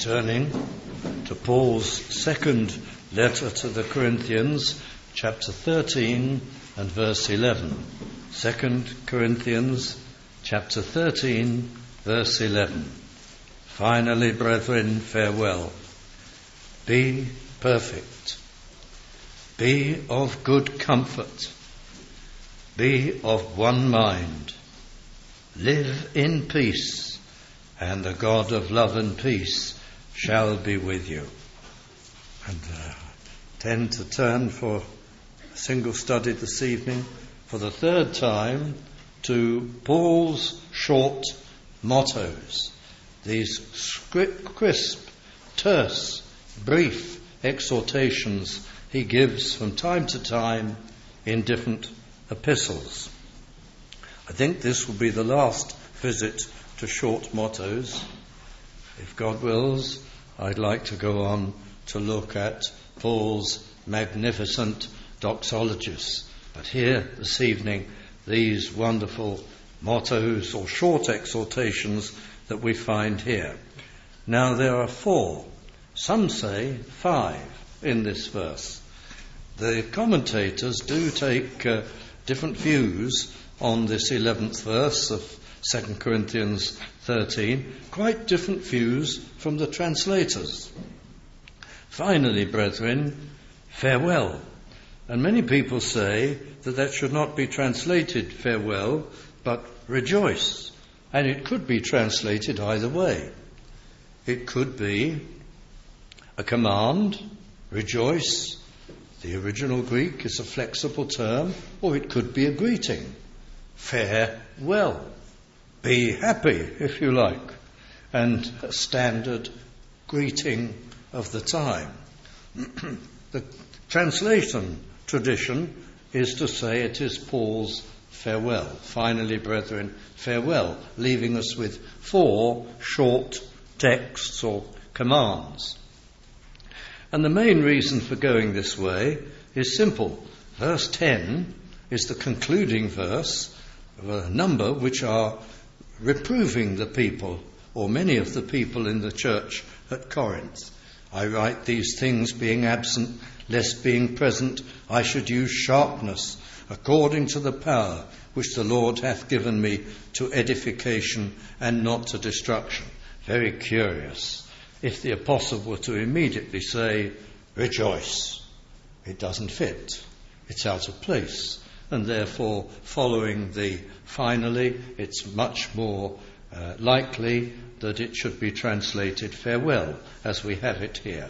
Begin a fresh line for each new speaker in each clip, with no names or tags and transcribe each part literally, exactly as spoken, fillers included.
Turning to Paul's second letter to the Corinthians, chapter thirteen and verse eleven. Second Corinthians, chapter thirteen, verse eleven. Finally, brethren, farewell. Be perfect. Be of good comfort. Be of one mind. Live in peace, and the God of love and peace shall be with you. And uh, tend to turn for a single study this evening for the third time to Paul's short mottos. These crisp, terse, brief exhortations he gives from time to time in different epistles. I think this will be the last visit to short mottos. If God wills, I'd like to go on to look at Paul's magnificent doxologies. But here this evening, these wonderful mottos or short exhortations that we find here. Now there are four, some say five, in this verse. The commentators do take uh, different views on this eleventh verse of Second Corinthians thirteen, quite different views from the translators. Finally, brethren, farewell. And many people say that that should not be translated farewell, but rejoice. And it could be translated either way. It could be a command, rejoice. The original Greek is a flexible term, or it could be a greeting. Farewell. Be happy, if you like, and a standard greeting of the time. The translation tradition is to say it is Paul's farewell. Finally, brethren, farewell, leaving us with four short texts or commands. And the main reason for going this way is simple. Verse ten is the concluding verse of a number which are reproving the people, or many of the people in the church at Corinth. I write these things being absent, lest being present I should use sharpness, according to the power which the Lord hath given me to edification and not to destruction. Very curious. If the apostle were to immediately say, rejoice, it doesn't fit. It's out of place. And therefore, following the finally, it's much more uh, likely that it should be translated farewell, as we have it here.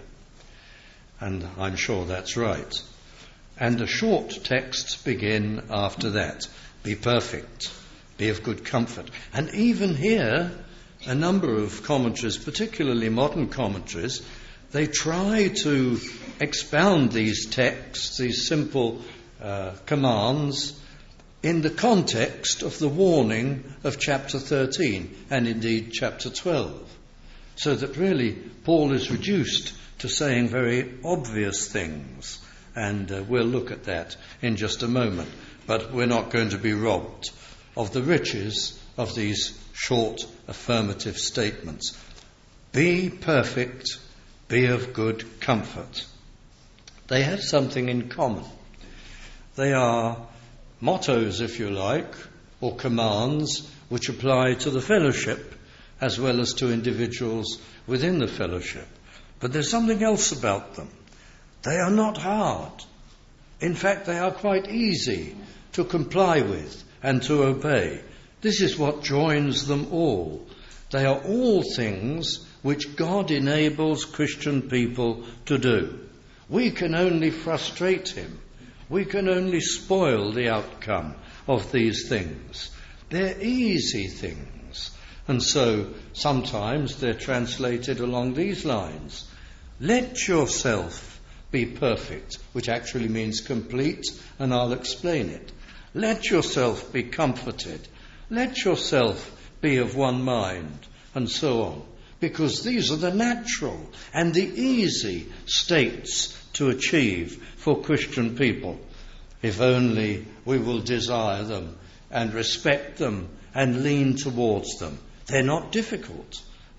And I'm sure that's right. And the short texts begin after that. Be perfect, be of good comfort. And even here, a number of commentaries, particularly modern commentaries, they try to expound these texts, these simple uh, commands, in the context of the warning of chapter thirteen, and indeed chapter twelve. So that really Paul is reduced to saying very obvious things. And uh, we'll look at that in just a moment. But we're not going to be robbed of the riches of these short affirmative statements. Be perfect, be of good comfort. They have something in common. They are mottos, if you like, or commands which apply to the fellowship as well as to individuals within the fellowship. But there's something else about them. They are not hard. In fact, they are quite easy to comply with and to obey. This is what joins them all. They are all things which God enables Christian people to do. We can only frustrate him. We can only spoil the outcome of these things. They're easy things. And so sometimes they're translated along these lines. Let yourself be perfect, which actually means complete, and I'll explain it. Let yourself be comforted. Let yourself be of one mind, and so on. Because these are the natural and the easy states to achieve for Christian people, if only we will desire them and respect them and lean towards them. They're not difficult.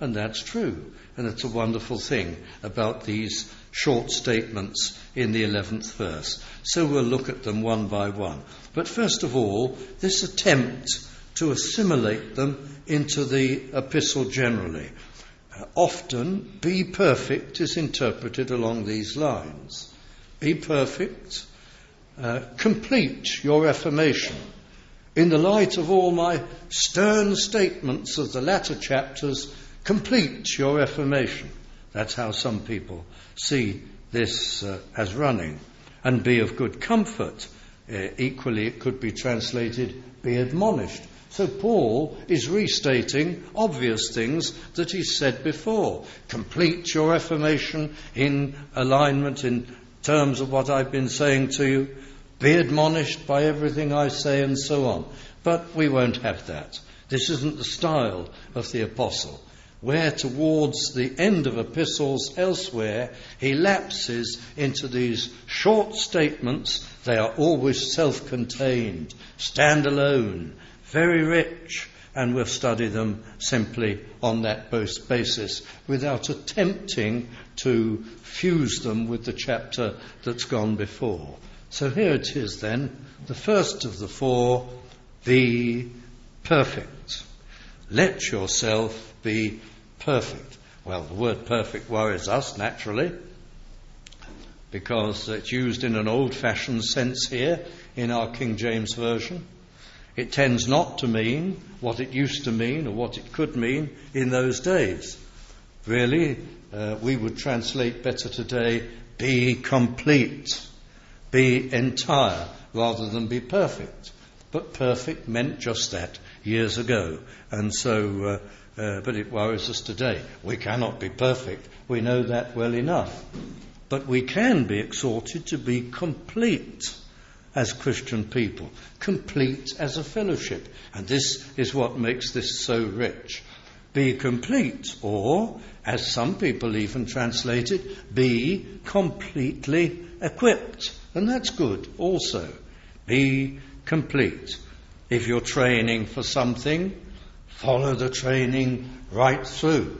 And that's true. And it's a wonderful thing about these short statements in the eleventh verse. So we'll look at them one by one. But first of all, this attempt to assimilate them into the epistle generally. Uh, often, be perfect is interpreted along these lines. Be perfect, uh, complete your reformation. In the light of all my stern statements of the latter chapters, complete your reformation. That's how some people see this uh, as running. And be of good comfort. Uh, equally, it could be translated, be admonished. So Paul is restating obvious things that he said before. Complete your reformation in alignment in terms of what I've been saying to you. Be admonished by everything I say, and so on. But we won't have that. This isn't the style of the apostle. Where towards the end of epistles elsewhere, he lapses into these short statements. They are always self-contained, stand alone, very rich, and we'll study them simply on that basis without attempting to fuse them with the chapter that's gone before. So here it is then, the first of the four, be perfect. Let yourself be perfect. Well, the word perfect worries us, naturally, because it's used in an old-fashioned sense here in our King James Version. It tends not to mean what it used to mean or what it could mean in those days. Really, uh, we would translate better today, be complete, be entire, rather than be perfect. But perfect meant just that years ago. And so, uh, uh, but it worries us today. We cannot be perfect. We know that well enough. But we can be exhorted to be complete as Christian people, complete as a fellowship. And this is what makes this so rich. Be complete, or, as some people even translate it, be completely equipped. And that's good also. Be complete. If you're training for something, follow the training right through.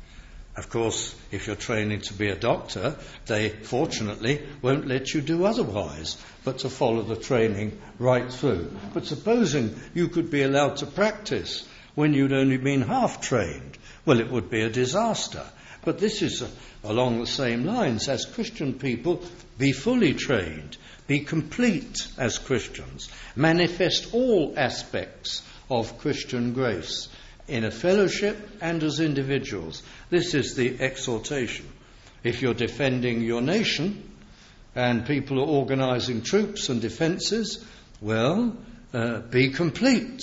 Of course, if you're training to be a doctor, they fortunately won't let you do otherwise but to follow the training right through. But supposing you could be allowed to practice when you'd only been half trained, well, it would be a disaster. But this is uh, along the same lines. As Christian people, be fully trained, be complete as Christians, manifest all aspects of Christian grace in a fellowship and as individuals. This is the exhortation. If you're defending your nation and people are organising troops and defences, well, uh, be complete.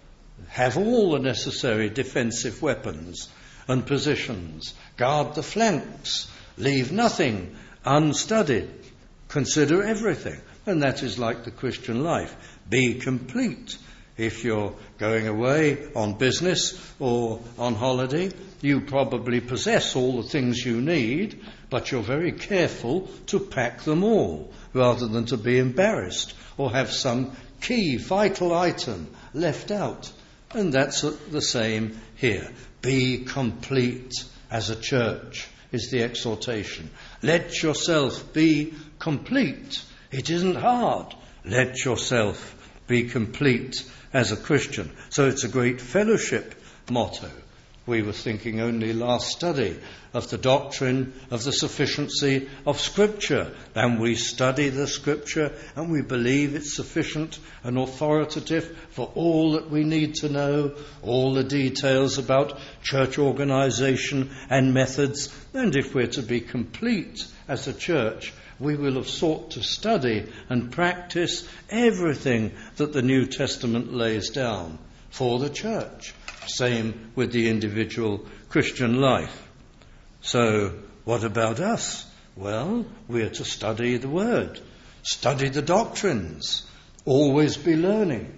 Have all the necessary defensive weapons and positions. Guard the flanks. Leave nothing unstudied. Consider everything. And that is like the Christian life. Be complete. If you're going away on business or on holiday, you probably possess all the things you need, but you're very careful to pack them all, rather than to be embarrassed or have some key, vital item left out. And that's the same here. Be complete as a church is the exhortation. Let yourself be complete. It isn't hard. Let yourself be complete as a Christian. So it's a great fellowship motto. We were thinking only last study of the doctrine of the sufficiency of Scripture. And we study the Scripture and we believe it's sufficient and authoritative for all that we need to know, all the details about church organisation and methods. And if we're to be complete as a church, we will have sought to study and practice everything that the New Testament lays down for the church. Same with the individual Christian life. So, what about us? Well, we're to study the Word, study the doctrines, always be learning.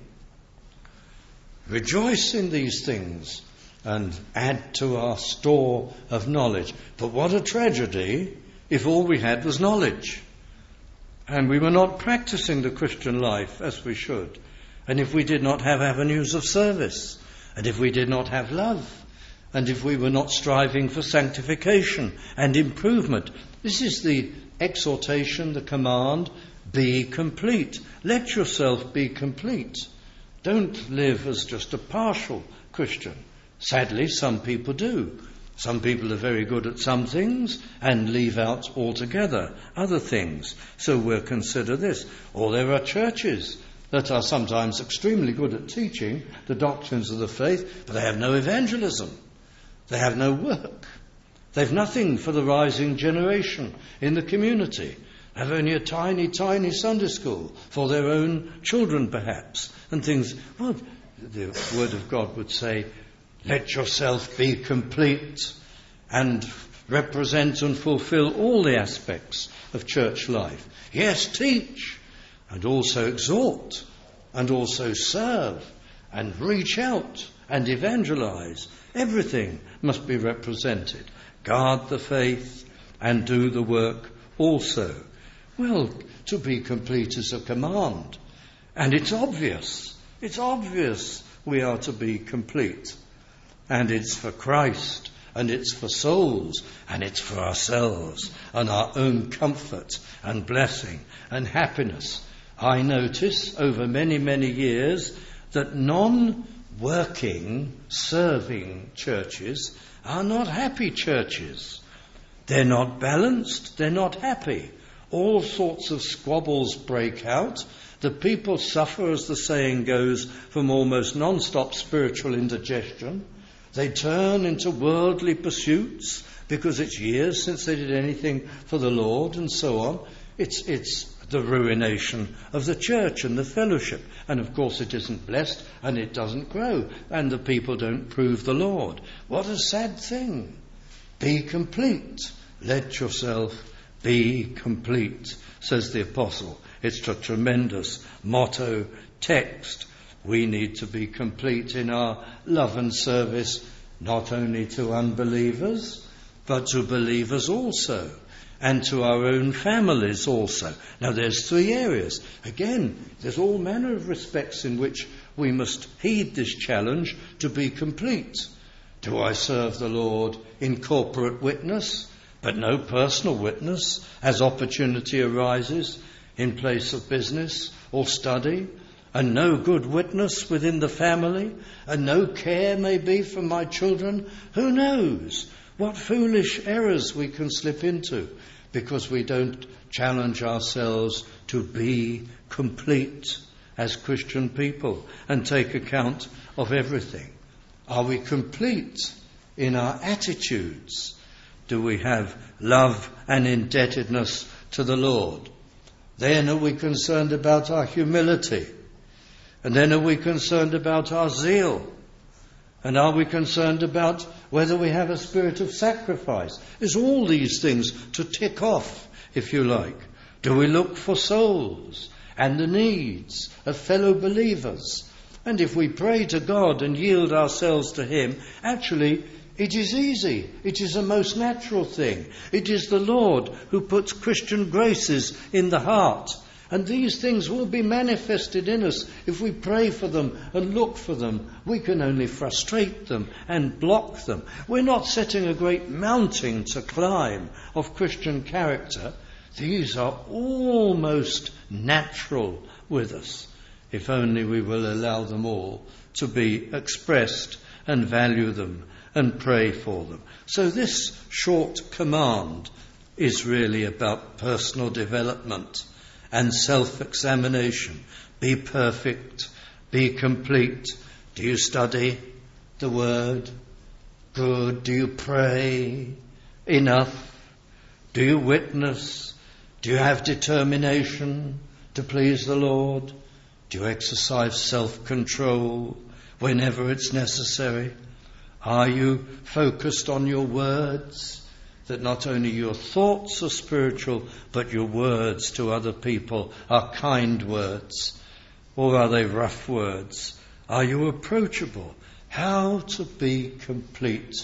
Rejoice in these things and add to our store of knowledge. But what a tragedy if all we had was knowledge and we were not practicing the Christian life as we should, and if we did not have avenues of service, and if we did not have love, and if we were not striving for sanctification and improvement. This is the exhortation, the command, be complete. Let yourself be complete. Don't live as just a partial Christian. Sadly, some people do. Some people are very good at some things and leave out altogether other things. So we'll consider this. Or there are churches that are sometimes extremely good at teaching the doctrines of the faith, but they have no evangelism. They have no work. They've nothing for the rising generation in the community. They have only a tiny, tiny Sunday school for their own children, perhaps, and things. Well, the Word of God would say, let yourself be complete and represent and fulfill all the aspects of church life. Yes, teach, and also exhort, and also serve, and reach out, and evangelize. Everything must be represented. Guard the faith, and do the work also. Well, to be complete is a command, and it's obvious. It's obvious we are to be complete. And it's for Christ, and it's for souls, and it's for ourselves, and our own comfort and blessing and happiness. I notice over many, many years that non-working, serving churches are not happy churches. They're not balanced, they're not happy. All sorts of squabbles break out. The people suffer, as the saying goes, from almost non-stop spiritual indigestion. They turn into worldly pursuits because it's years since they did anything for the Lord and so on. It's, it's the ruination of the church and the fellowship. And of course it isn't blessed and it doesn't grow. And the people don't prove the Lord. What a sad thing. Be complete. Let yourself be complete, says the apostle. It's a tremendous motto text. We need to be complete in our love and service, not only to unbelievers, but to believers also, and to our own families also. Now there's three areas. Again, there's all manner of respects in which we must heed this challenge to be complete. Do I serve the Lord in corporate witness, but no personal witness as opportunity arises in place of business or study? And no good witness within the family, and no care maybe for my children? Who knows what foolish errors we can slip into because we don't challenge ourselves to be complete as Christian people and take account of everything. Are we complete in our attitudes? Do we have love and indebtedness to the Lord? Then are we concerned about our humility? And then are we concerned about our zeal? And are we concerned about whether we have a spirit of sacrifice? Is all these things to tick off, if you like? Do we look for souls and the needs of fellow believers? And if we pray to God and yield ourselves to Him, actually it is easy. It is a most natural thing. It is the Lord who puts Christian graces in the heart. And these things will be manifested in us if we pray for them and look for them. We can only frustrate them and block them. We're not setting a great mountain to climb of Christian character. These are almost natural with us, if only we will allow them all to be expressed and value them and pray for them. So this short command is really about personal development and self-examination. Be perfect, be complete. Do you study the Word? Good. Do you pray enough? Do you witness? Do you have determination to please the Lord? Do you exercise self-control whenever it's necessary? Are you focused on your words? That not only your thoughts are spiritual, but your words to other people are kind words, or are they rough words? Are you approachable? How to be complete?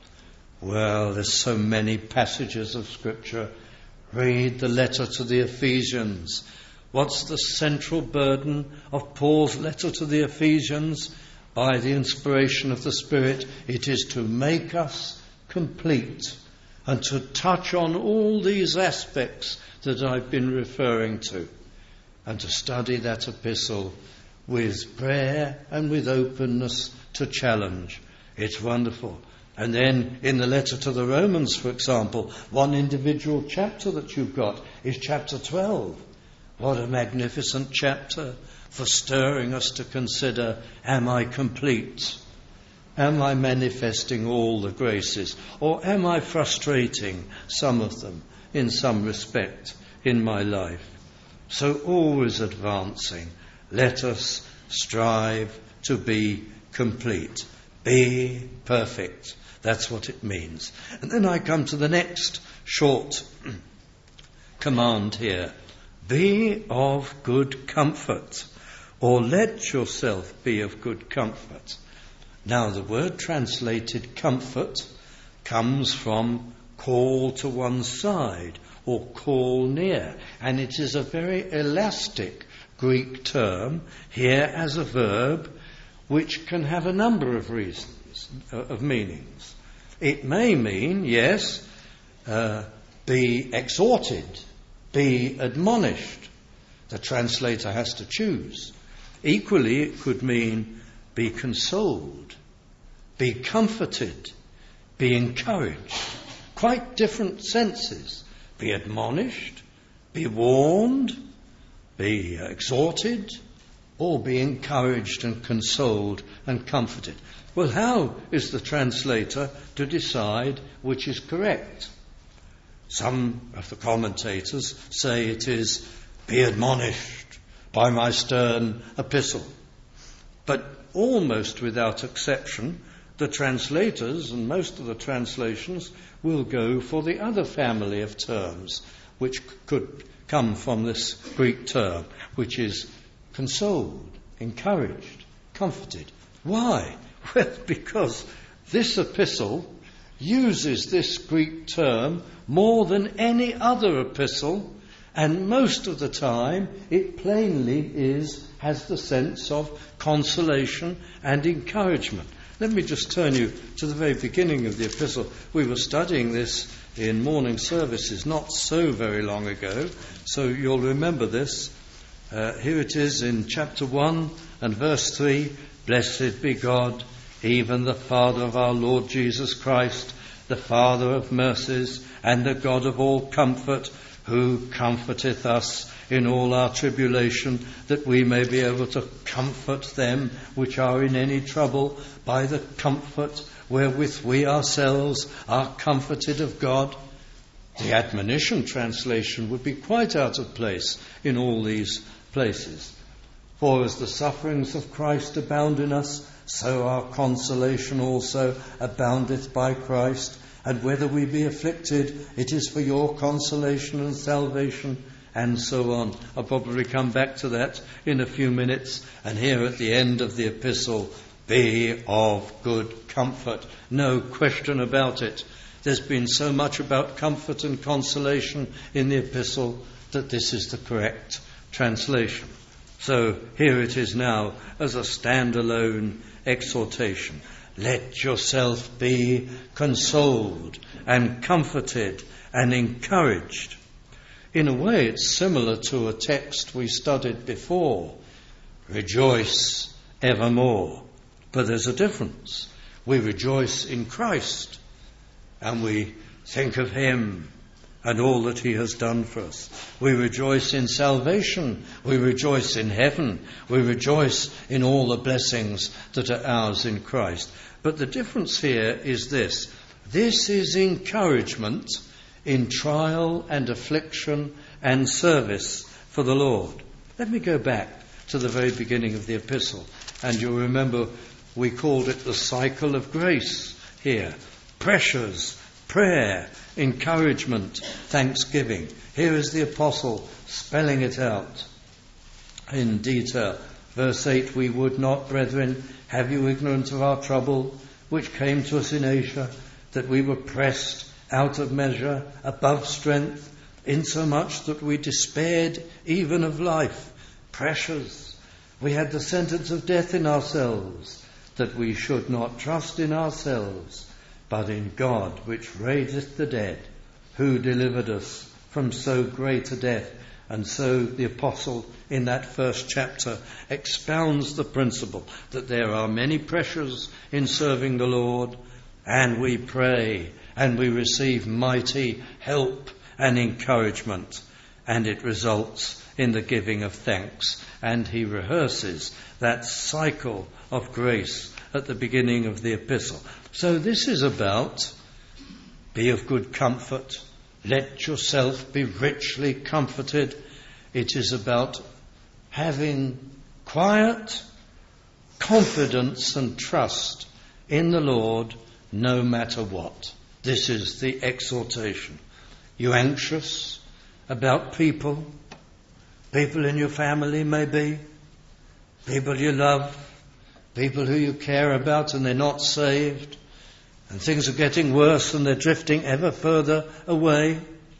Well, there's so many passages of Scripture. Read the letter to the Ephesians. What's the central burden of Paul's letter to the Ephesians? by the inspiration of the Spirit, it is to make us complete and to touch on all these aspects that I've been referring to, and to study that epistle with prayer and with openness to challenge. It's wonderful. And then in the letter to the Romans, for example, one individual chapter that you've got is chapter twelve. What a magnificent chapter for stirring us to consider, am I complete? Am I manifesting all the graces? Or am I frustrating some of them in some respect in my life? So always advancing. Let us strive to be complete. Be perfect. That's what it means. And then I come to the next short command here. Be of good comfort, or let yourself be of good comfort. Now, the word translated comfort comes from call to one side or call near, and it is a very elastic Greek term here as a verb which can have a number of reasons, uh, of meanings. It may mean, yes, uh, be exhorted, be admonished. The translator has to choose. Equally, it could mean be consoled, be comforted, be encouraged. Quite different senses. Be admonished, be warned, be exhorted, or be encouraged and consoled and comforted. Well, how is the translator to decide which is correct? Some of the commentators say it is be admonished by my stern epistle. But almost without exception, the translators and most of the translations will go for the other family of terms which could come from this Greek term, which is consoled, encouraged, comforted. Why? Well, because this epistle uses this Greek term more than any other epistle, and most of the time it plainly is has the sense of consolation and encouragement. Let me just turn you to the very beginning of the epistle. We were studying this in morning services not so very long ago, so you'll remember this. Uh, here it is in chapter one and verse three. Blessed be God, even the Father of our Lord Jesus Christ, the Father of mercies and the God of all comfort, who comforteth us in all our tribulation, that we may be able to comfort them which are in any trouble by the comfort wherewith we ourselves are comforted of God. The admonition translation would be quite out of place in all these places. For as the sufferings of Christ abound in us, so our consolation also aboundeth by Christ. And whether we be afflicted, it is for your consolation and salvation, and so on. I'll probably come back to that in a few minutes. And here at the end of the epistle, be of good comfort. No question about it. There's been so much about comfort and consolation in the epistle that this is the correct translation. So here it is now as a standalone exhortation. Let yourself be consoled and comforted and encouraged. In a way, it's similar to a text we studied before. Rejoice evermore. But there's a difference. We rejoice in Christ and we think of him and all that he has done for us. We rejoice in salvation. We rejoice in heaven. We rejoice in all the blessings that are ours in Christ. But the difference here is this. This is encouragement in trial and affliction and service for the Lord. Let me go back to the very beginning of the epistle. And you'll remember we called it the cycle of grace here. Pressures, prayer, encouragement, thanksgiving. Here is the apostle spelling it out in detail. Verse eight, we would not, brethren, have you ignorant of our trouble, which came to us in Asia, that we were pressed out of measure, above strength, insomuch that we despaired even of life. Pressures. We had the sentence of death in ourselves. that we should not trust in ourselves, but in God, which raiseth the dead, who delivered us from so great a death. And so the apostle in that first chapter expounds the principle that there are many pressures in serving the Lord, and we pray and we receive mighty help and encouragement, and it results in the giving of thanks. And he rehearses that cycle of grace at the beginning of the epistle. So this is about be of good comfort, let yourself be richly comforted. It is about having quiet confidence and trust in the Lord no matter what. This is the exhortation. You anxious about people? People in your family maybe? People you love? People who you care about and they're not saved? And things are getting worse and they're drifting ever further away?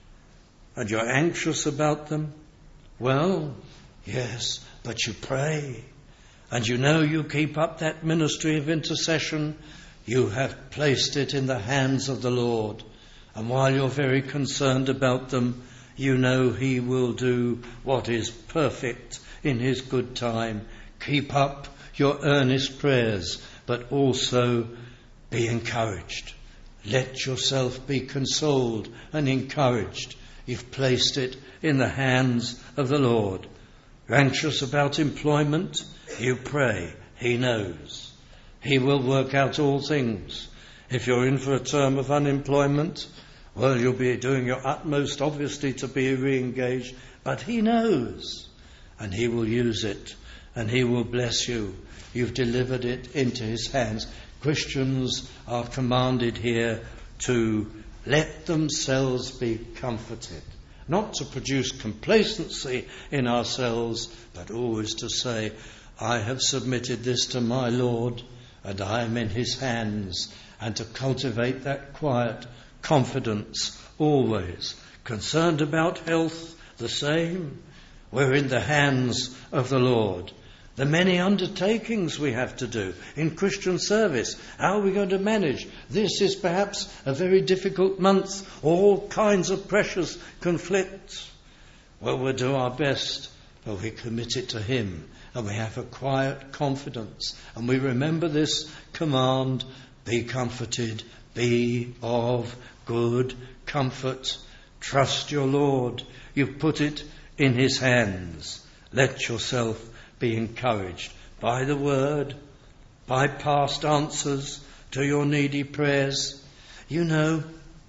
And you're anxious about them? Well, yes, but you pray. And you know you keep up that ministry of intercession. You have placed it in the hands of the Lord. And while you're very concerned about them, you know He will do what is perfect in His good time. Keep up your earnest prayers, but also be encouraged. Let yourself be consoled and encouraged. You've placed it in the hands of the Lord. You're anxious about employment? You pray. He knows. He will work out all things. If you're in for a term of unemployment, well, you'll be doing your utmost, obviously, to be re-engaged. But He knows. And He will use it. And He will bless you. You've delivered it into His hands. Christians are commanded here to let themselves be comforted. Not to produce complacency in ourselves, but always to say, I have submitted this to my Lord, and I am in His hands. And to cultivate that quiet confidence always. Concerned about health, the same. We're in the hands of the Lord. The many undertakings we have to do in Christian service. How are we going to manage? This is perhaps a very difficult month. All kinds of pressures conflict. Well, we'll do our best, but we commit it to Him. And we have a quiet confidence. And we remember this command, be comforted, be of good comfort. Trust your Lord. You've put it in His hands. Let yourself be encouraged by the word, by past answers to your needy prayers. You know,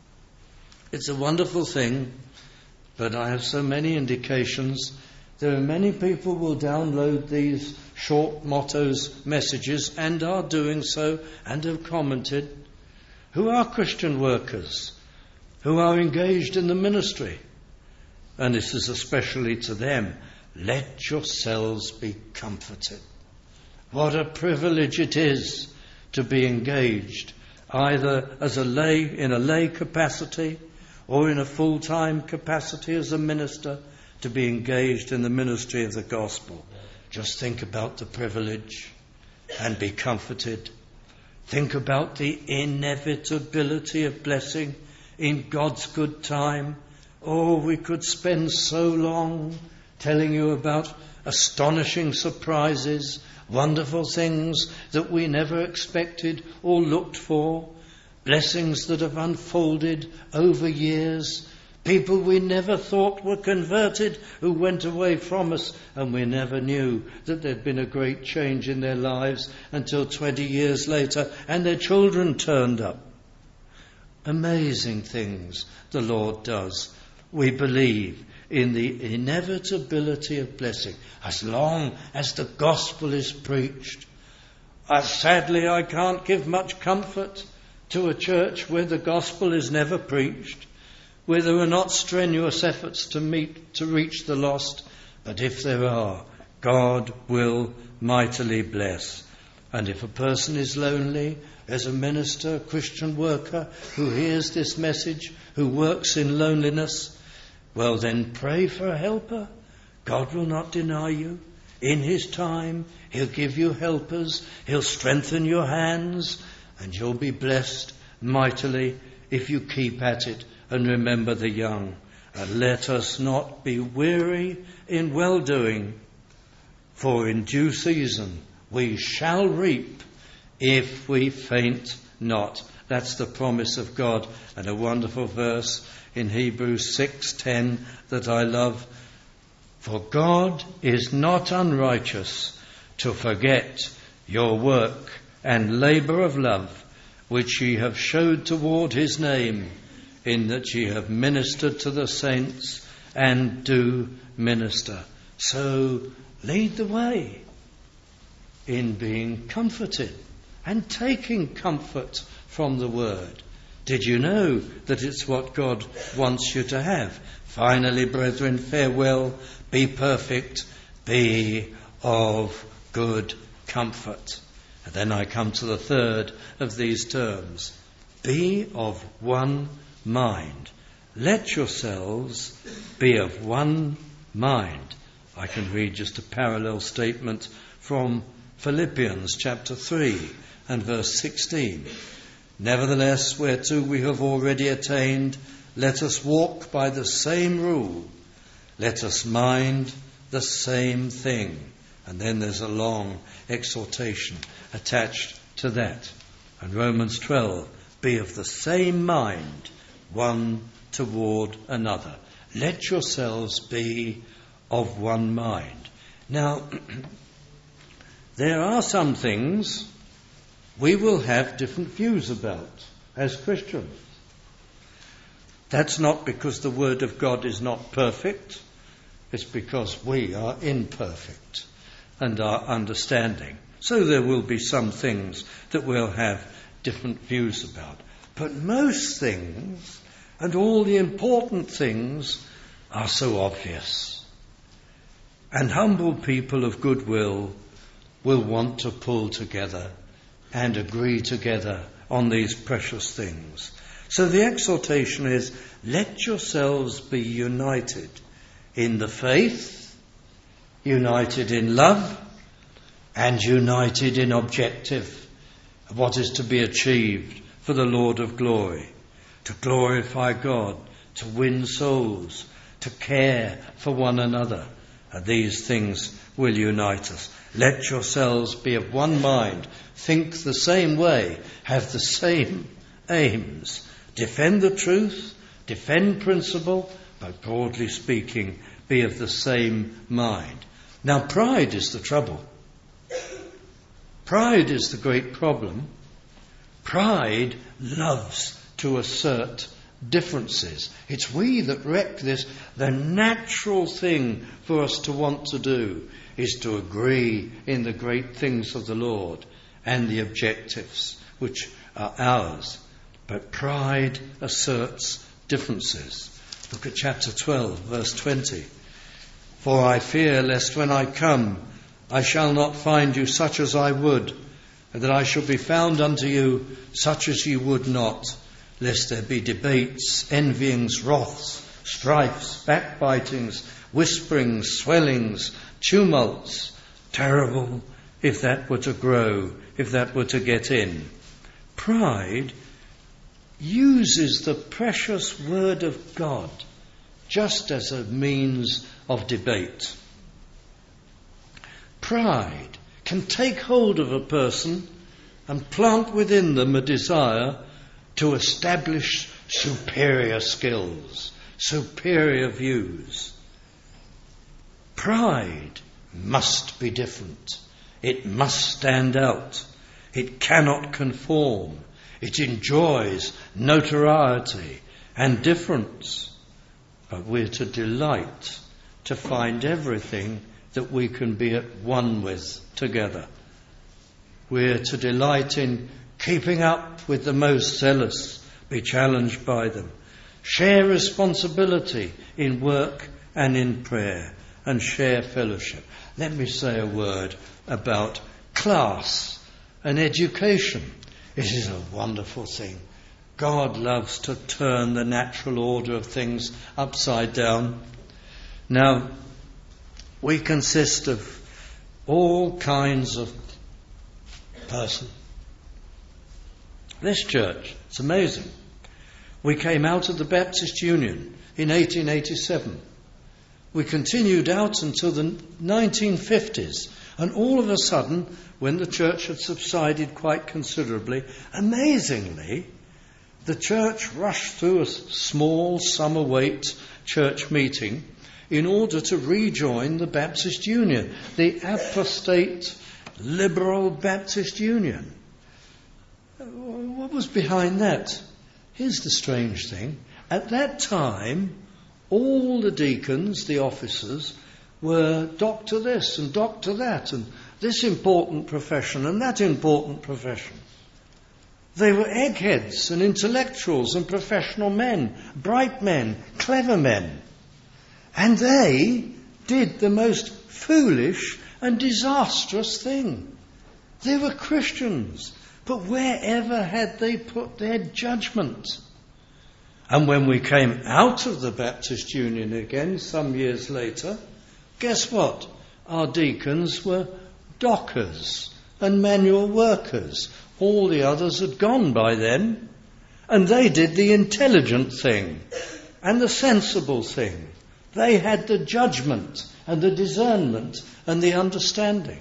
it's a wonderful thing, but I have so many indications. There are many people will download these short mottos, messages, and are doing so, and have commented, who are Christian workers, who are engaged in the ministry. And this is especially to them. Let yourselves be comforted. What a privilege it is to be engaged, either as a lay, in a lay capacity, or in a full-time capacity as a minister, to be engaged in the ministry of the gospel. Just think about the privilege and be comforted. Think about the inevitability of blessing in God's good time. Oh, we could spend so long telling you about astonishing surprises, wonderful things that we never expected or looked for, blessings that have unfolded over years, people we never thought were converted who went away from us, and we never knew that there'd been a great change in their lives until twenty years later, and their children turned up. Amazing things the Lord does. We believe in the inevitability of blessing as long as the gospel is preached. Uh, sadly, I can't give much comfort to a church where the gospel is never preached, where there are not strenuous efforts to meet, to reach the lost. But if there are, God will mightily bless. And if a person is lonely, as a minister, a Christian worker who hears this message, who works in loneliness, well then pray for a helper. God will not deny you. In his time, he'll give you helpers, he'll strengthen your hands, and you'll be blessed mightily if you keep at it and remember the young. And let us not be weary in well-doing, for in due season we shall reap if we faint not. That's the promise of God, and a wonderful verse in Hebrews six ten that I love. For God is not unrighteous to forget your work and labour of love, which ye have showed toward his name, in that ye have ministered to the saints and do minister. So lead the way in being comforted and taking comfort from the word. Did you know that it's what God wants you to have? Finally, brethren, farewell, be perfect, be of good comfort. And then I come to the third of these terms. Be of one mind. Let yourselves be of one mind. I can read just a parallel statement from Philippians chapter three and verse sixteen. Nevertheless, whereto we have already attained, let us walk by the same rule. Let us mind the same thing. And then there's a long exhortation attached to that. And Romans twelve, be of the same mind, one toward another. Let yourselves be of one mind. Now, there are some things we will have different views about as Christians. That's not because the Word of God is not perfect. It's because we are imperfect and our understanding. So there will be some things that we'll have different views about. But most things, and all the important things, are so obvious. And humble people of goodwill will want to pull together and agree together on these precious things. So the exhortation is, let yourselves be united in the faith, united in love, and united in objective of what is to be achieved for the Lord of glory, to glorify God, to win souls, to care for one another. And these things will unite us. Let yourselves be of one mind, think the same way, have the same aims, defend the truth, defend principle, but broadly speaking, be of the same mind. Now, pride is the trouble. Pride is the great problem. Pride loves to assert differences. It's we that wreck this. The natural thing for us to want to do is to agree in the great things of the Lord and the objectives which are ours. But pride asserts differences. Look at chapter twelve, verse twenty. For I fear lest when I come, I shall not find you such as I would, and that I shall be found unto you such as you would not, lest there be debates, envyings, wraths, strifes, backbitings, whisperings, swellings, tumults. Terrible if that were to grow, if that were to get in. Pride uses the precious word of God just as a means of debate. Pride can take hold of a person and plant within them a desire to establish superior skills, superior views. Pride must be different. It must stand out. It cannot conform. It enjoys notoriety and difference. But we're to delight to find everything that we can be at one with together. We're to delight in keeping up with the most zealous, be challenged by them. Share responsibility in work and in prayer, and share fellowship. Let me say a word about class and education. It is a wonderful thing. God loves to turn the natural order of things upside down. Now, we consist of all kinds of person. This church, it's amazing. We came out of the Baptist Union in eighteen eighty-seven. We continued out until the nineteen fifties. And all of a sudden, when the church had subsided quite considerably, amazingly, the church rushed through a small summer wait church meeting in order to rejoin the Baptist Union, the apostate liberal Baptist Union. What was behind that? Here's the strange thing. At that time, all the deacons, the officers, were doctor this and doctor that, and this important profession and that important profession. They were eggheads and intellectuals and professional men, bright men, clever men. And they did the most foolish and disastrous thing. They were Christians, but wherever had they put their judgment? And when we came out of the Baptist Union again some years later, guess what? Our deacons were dockers and manual workers. All the others had gone by then. And they did the intelligent thing and the sensible thing. They had the judgment and the discernment and the understanding.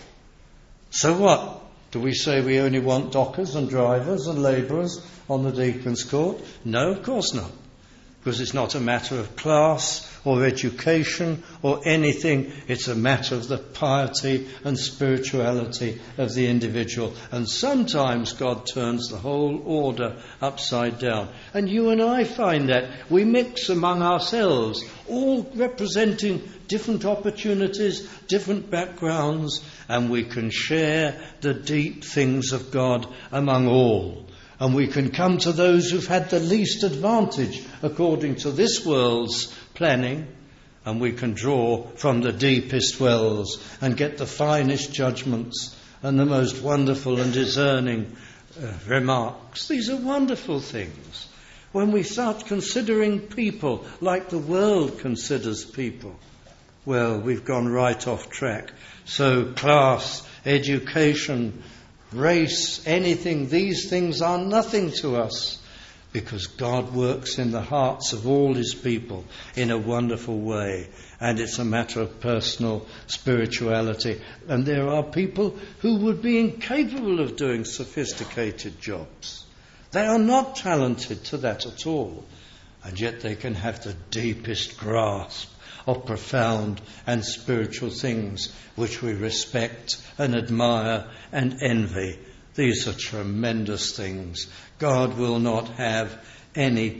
So what? Do we say we only want dockers and drivers and labourers on the deacon's court? No, of course not. Because it's not a matter of class or education or anything. It's a matter of the piety and spirituality of the individual. And sometimes God turns the whole order upside down. And you and I find that. We mix among ourselves, all representing different opportunities, different backgrounds, and we can share the deep things of God among all. And we can come to those who've had the least advantage according to this world's planning, and we can draw from the deepest wells and get the finest judgments and the most wonderful and discerning uh, remarks. These are wonderful things. When we start considering people like the world considers people, well, we've gone right off track. So class, education, race, anything, these things are nothing to us, because God works in the hearts of all his people in a wonderful way, and it's a matter of personal spirituality. And there are people who would be incapable of doing sophisticated jobs. They are not talented to that at all, and yet they can have the deepest grasp of profound and spiritual things which we respect and admire and envy. These are tremendous things. God will not have any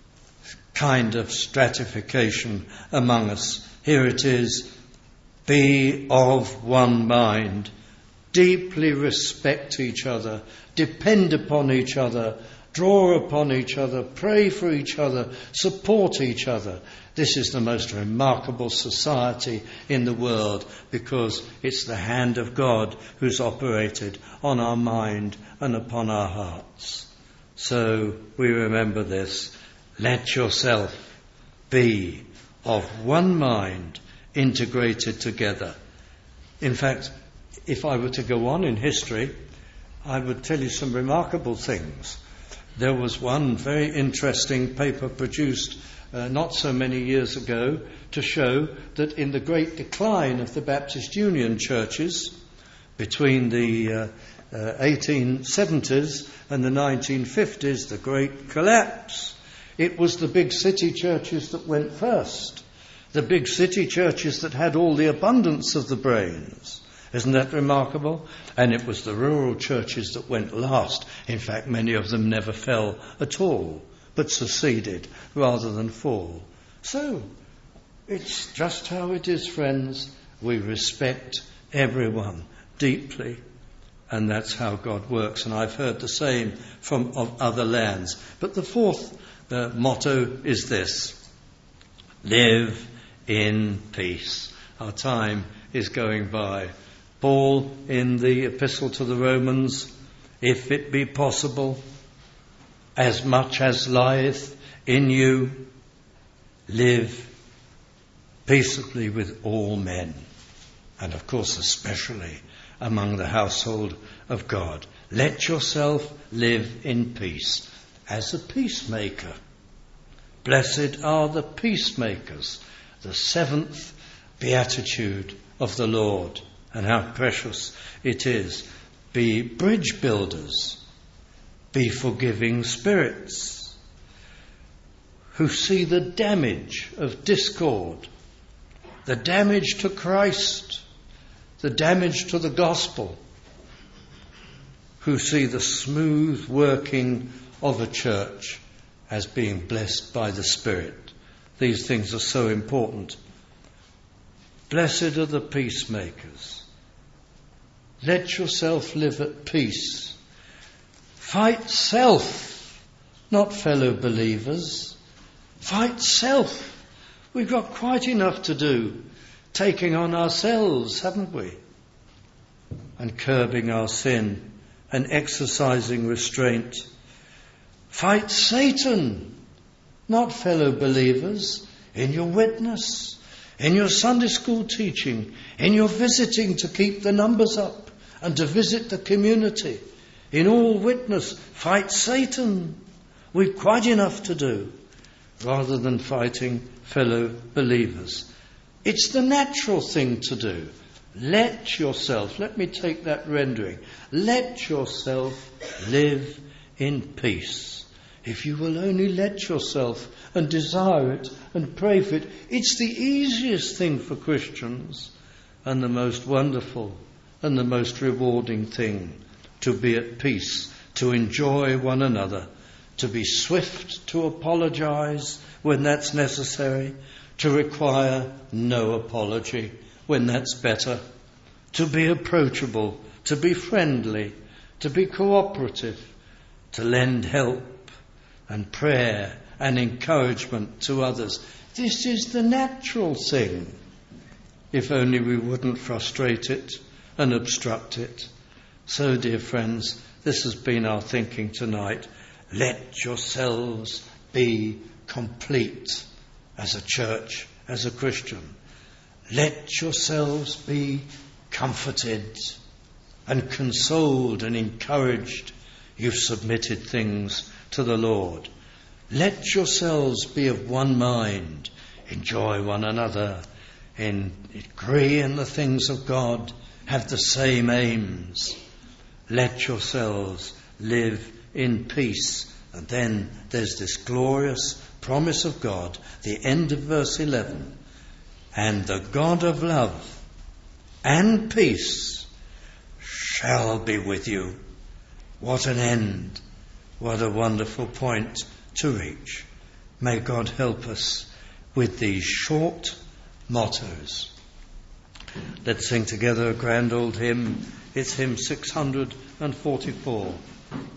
kind of stratification among us. Here it is: be of one mind, deeply respect each other, depend upon each other, draw upon each other, pray for each other, support each other. This is the most remarkable society in the world, because it's the hand of God who's operated on our mind and upon our hearts. So we remember this. Let yourself be of one mind, integrated together. In fact, if I were to go on in history, I would tell you some remarkable things. There was one very interesting paper produced uh, not so many years ago to show that in the great decline of the Baptist Union churches between the uh, uh, eighteen seventies and the nineteen fifties, the great collapse, it was the big city churches that went first. The big city churches that had all the abundance of the brains. Isn't that remarkable? And it was the rural churches that went last. In fact, many of them never fell at all, but succeeded rather than fall. So, it's just how it is, friends. We respect everyone deeply, and that's how God works. And I've heard the same from of other lands. But the fourth uh, motto is this: live in peace. Our time is going by. Paul, in the Epistle to the Romans, if it be possible, as much as lieth in you, live peaceably with all men. and of course especially among the household of God. Let yourself live in peace as a peacemaker. Blessed are the peacemakers, the seventh beatitude of the Lord, and how precious it is. Be bridge builders, be forgiving spirits, who see the damage of discord, the damage to Christ, the damage to the gospel, who see the smooth working of a church as being blessed by the Spirit. These things are so important. Blessed are the peacemakers. Let yourself live at peace. Fight self, not fellow believers. Fight self. We've got quite enough to do taking on ourselves, haven't we? And curbing our sin and exercising restraint. Fight Satan, not fellow believers, in your witness, in your Sunday school teaching, in your visiting to keep the numbers up and to visit the community. In all witness, fight Satan. We've quite enough to do, rather than fighting fellow believers. It's the natural thing to do. Let yourself, let me take that rendering, let yourself live in peace. If you will only let yourself and desire it and pray for it, it's the easiest thing for Christians and the most wonderful and the most rewarding thing, to be at peace, to enjoy one another, to be swift to apologize when that's necessary, to require no apology when that's better, to be approachable, to be friendly, to be cooperative, to lend help and prayer and encouragement to others. This is the natural thing, if only we wouldn't frustrate it and obstruct it. So, dear friends, this has been our thinking tonight. Let yourselves be complete as a church, as a Christian. Let yourselves be comforted and consoled and encouraged. You've submitted things to the Lord. Let yourselves be of one mind, enjoy one another, in, agree in the things of God, have the same aims. Let yourselves live in peace. And then there's this glorious promise of God, the end of verse eleven. And the God of love and peace shall be with you. What an end. What a wonderful point to reach. May God help us with these short mottos. Let's sing together a grand old hymn. It's hymn six hundred forty-four.